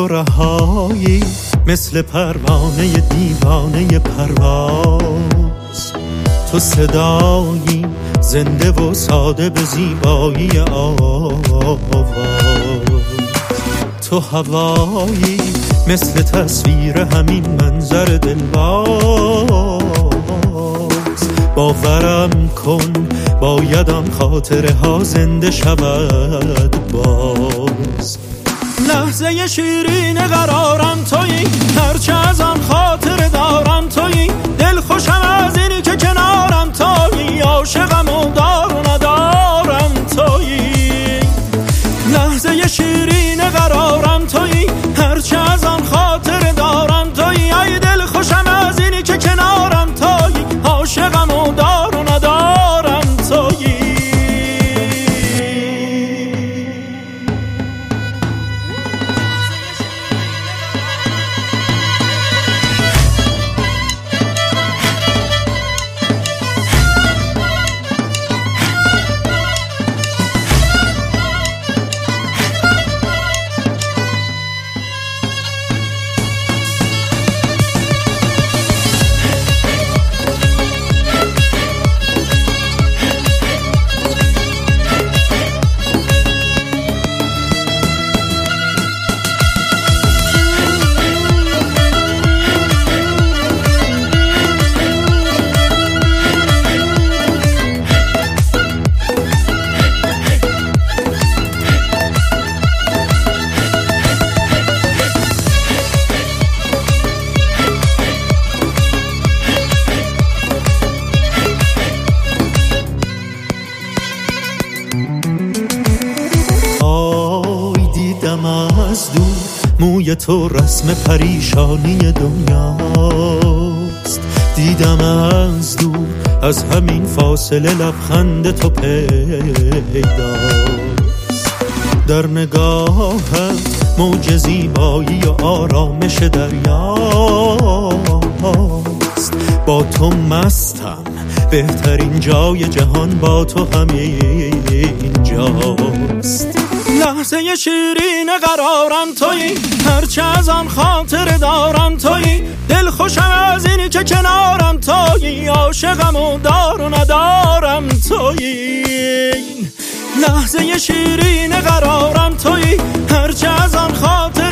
تو رهایی، مثل پروانه دیوانه پرواز. تو صدایی زنده و ساده به زیبایی آواز. تو هوایی مثل تصویر همین منظر دلواز. باورم کن بایدم خاطره ها زنده شود باز. لحظه شیرین قرارم تویی، هرچه ازم خاطره دارم تویی. دل خوشم از اینی که کنارم تویی، عاشقم و دار و ندارم تویی. لحظه شیرین قرارم تویی، هرچه ازم خاطره دارم تویی. ای دل خوشم از اینی که کنارم تویی، عاشقم و دار و ندارم تویی. از دور موی تو رسم پریشانی دنیاست. دیدم از دور از همین فاصله لبخند تو پیداست. در نگاهت موج زیبایی و آرامش دریاست. با تو مستم، بهترین جای جهان با تو همین جاست. لحظه شیرین قرارم تویی، هرچه ازم خاطر دارم تویی. دل خوشم از اینی که کنارم تویی، عاشقم و دار و ندارم تویی. لحظه شیرین قرارم تویی، هرچه ازم خاطر